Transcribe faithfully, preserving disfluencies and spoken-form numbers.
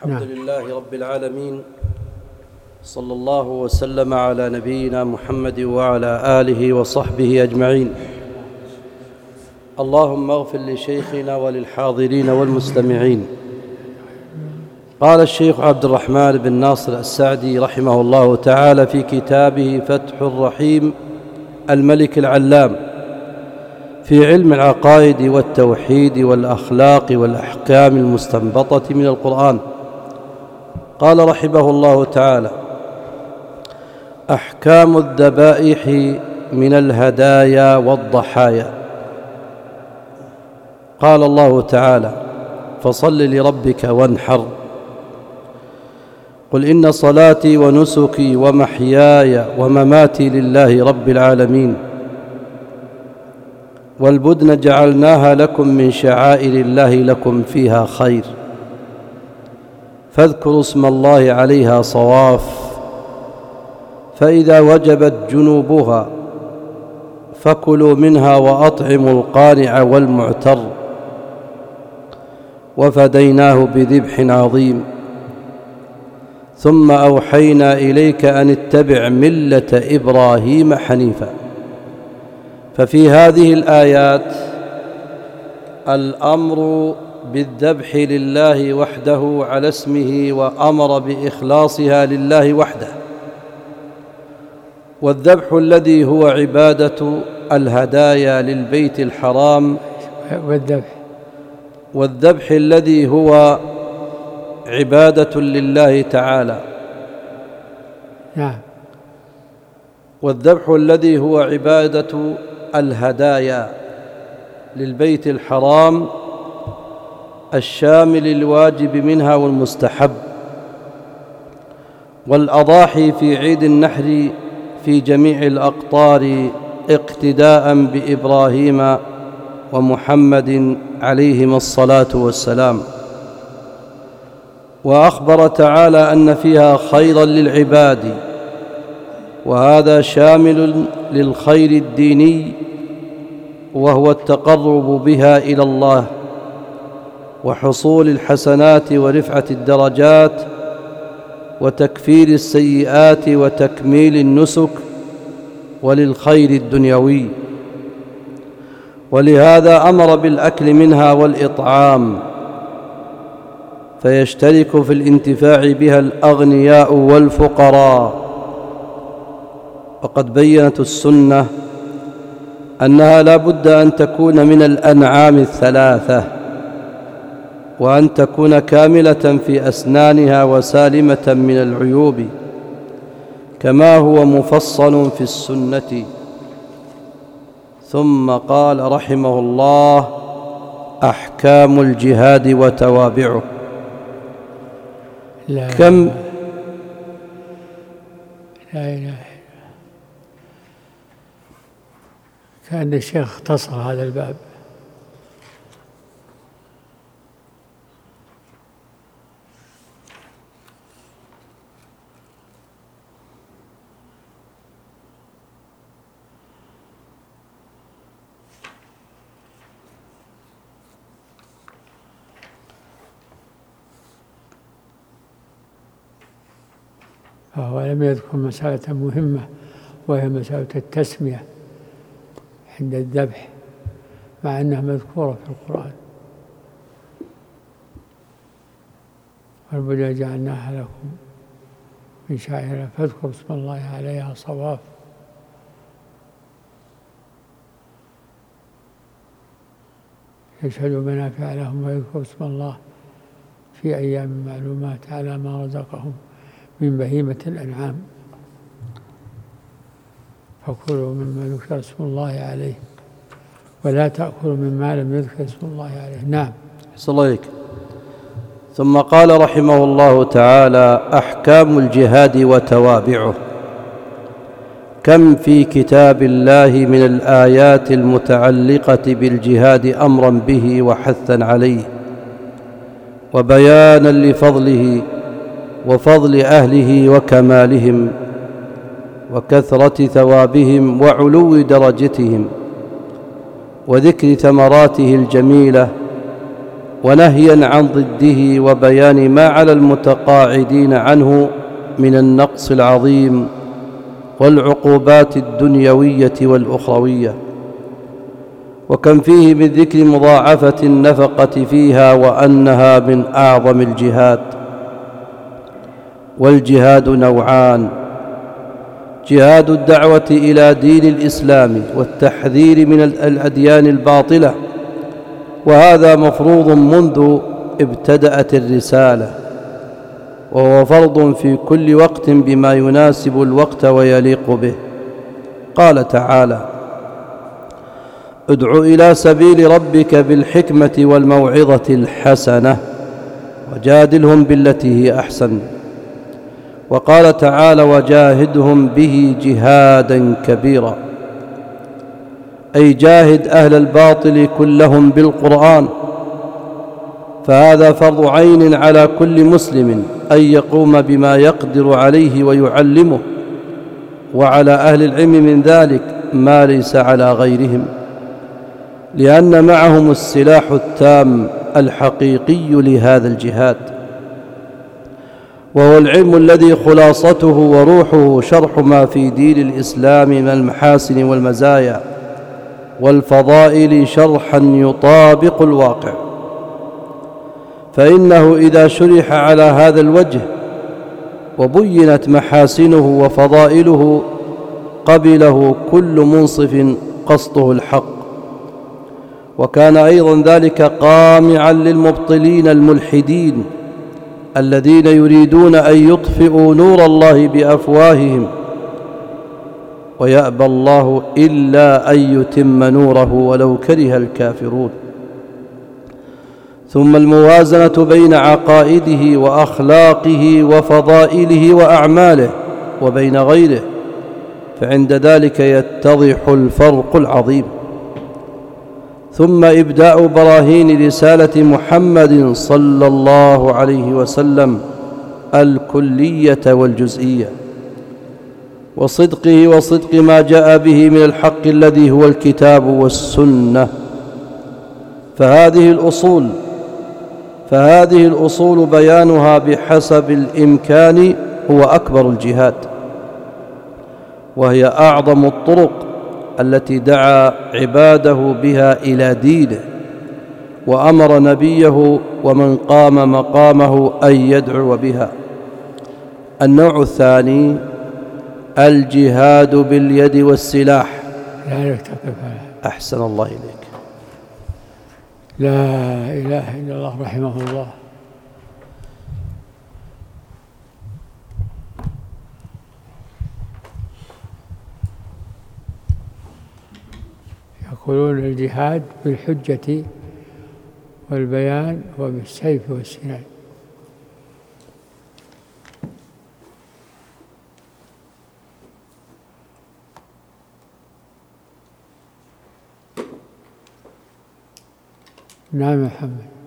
الحمد لله رب العالمين، صلى الله وسلم على نبينا محمد وعلى آله وصحبه أجمعين. اللهم اغفر لشيخنا وللحاضرين والمستمعين. قال الشيخ عبد الرحمن بن ناصر السعدي رحمه الله تعالى في كتابه فتح الرحيم الملك العلام في علم العقائد والتوحيد والأخلاق والأحكام المستنبطة من القرآن، قال رحمه الله تعالى: أحكام الذبائح من الهدايا والضحايا. قال الله تعالى: فصل لربك وانحر. قل إن صلاتي ونسكي ومحياي ومماتي لله رب العالمين، والبدن جعلناها لكم من شعائر الله لكم فيها خير، فاذكروا اسم الله عليها صواف، فإذا وجبت جنوبها فكلوا منها وأطعموا القانع والمعتر، وفديناه بذبح عظيم. ثم أوحينا إليك أن اتبع ملة إبراهيم حنيفا. ففي هذه الآيات الأمر بالذبح لله وحده على اسمه، وأمر بإخلاصها لله وحده. والذبح الذي هو عبادة الهدايا للبيت الحرام، والذبح والذبح الذي هو عبادة لله تعالى. نعم. والذبح الذي هو عبادة الهدايا للبيت الحرام الشامل الواجب منها والمستحب. والأضاحي في عيد النحر في جميع الأقطار اقتداء بإبراهيم ومحمد عليهما الصلاة والسلام. وأخبر تعالى أن فيها خيرا للعباد، وهذا شامل للخير الديني، وهو التقرب بها إلى الله وحصول الحسنات ورفعة الدرجات وتكفير السيئات وتكميل النسك، وللخير الدنيوي. ولهذا أمر بالأكل منها والإطعام، فيشترك في الانتفاع بها الأغنياء والفقراء. وقد بيّنت السنة أنها لا بد أن تكون من الأنعام الثلاثة، وأن تكون كاملة في أسنانها وسالمة من العيوب، كما هو مفصل في السنة. ثم قال رحمه الله: أحكام الجهاد وتوابعه. لا كم لا إله إلا الله. كأن الشيخ اختصر هذا الباب. فهو لم يذكر مسألة مهمة، وهي مسألة التسمية عند الذبح، مع أنها مذكورة في القرآن. والبدن جعلناها لكم من شعائر فاذكروا اسم الله عليها صواف. يشهدوا منافع لهم ويذكروا اسم الله في أيام معلومات على ما رزقهم من بهيمة الأنعام، فكلوا مما ذكر اسم الله عليه ولا تأكلوا مما لم يذكر اسم الله عليه. نعم. صلى الله عليك. ثم قال رحمه الله تعالى: أحكام الجهاد وتوابعه. كم في كتاب الله من الآيات المتعلقة بالجهاد أمرا به وحثا عليه، وبيانا لفضله وفضل أهله وكمالهم وكثرة ثوابهم وعلو درجتهم، وذكر ثمراته الجميلة ونهيا عن ضده وبيان ما على المتقاعدين عنه من النقص العظيم والعقوبات الدنيوية والأخروية. وكم فيه من ذكر مضاعفة النفقة فيها وأنها من أعظم الجهاد. والجهاد نوعان: جهاد الدعوة إلى دين الإسلام والتحذير من الأديان الباطلة، وهذا مفروض منذ ابتدأت الرسالة، وهو فرض في كل وقت بما يناسب الوقت ويليق به. قال تعالى: ادع إلى سبيل ربك بالحكمة والموعظة الحسنة وجادلهم بالتي هي أحسن. وقال تعالى: وجاهدهم به جهادا كبيرا، أي جاهد أهل الباطل كلهم بالقرآن، فهذا فرض عين على كل مسلم أن يقوم بما يقدر عليه ويعلمه، وعلى أهل العلم من ذلك ما ليس على غيرهم، لأن معهم السلاح التام الحقيقي لهذا الجهاد، وهو العلم الذي خلاصته وروحه شرح ما في دين الإسلام من المحاسن والمزايا والفضائل شرحا يطابق الواقع. فإنه إذا شرح على هذا الوجه وبينت محاسنه وفضائله قبله كل منصف قصده الحق، وكان أيضا ذلك قامعا للمبطلين الملحدين الذين يريدون أن يطفئوا نور الله بأفواههم، ويأبى الله إلا أن يتم نوره ولو كره الكافرون. ثم الموازنة بين عقائده وأخلاقه وفضائله وأعماله وبين غيره، فعند ذلك يتضح الفرق العظيم. ثم إبداء براهين رسالة محمد صلى الله عليه وسلم الكلية والجزئية، وصدقه وصدق ما جاء به من الحق الذي هو الكتاب والسنة. فهذه الأصول فهذه الأصول بيانها بحسب الإمكان هو أكبر الجهاد، وهي أعظم الطرق التي دعا عباده بها إلى دينه، وأمر نبيه ومن قام مقامه أن يدعو بها. النوع الثاني الجهاد باليد والسلاح. أحسن الله إليك. لا إله إلا الله رحمه الله. يقولون الجهاد بالحجة والبيان وبالسيف والسنان. نعم محمد.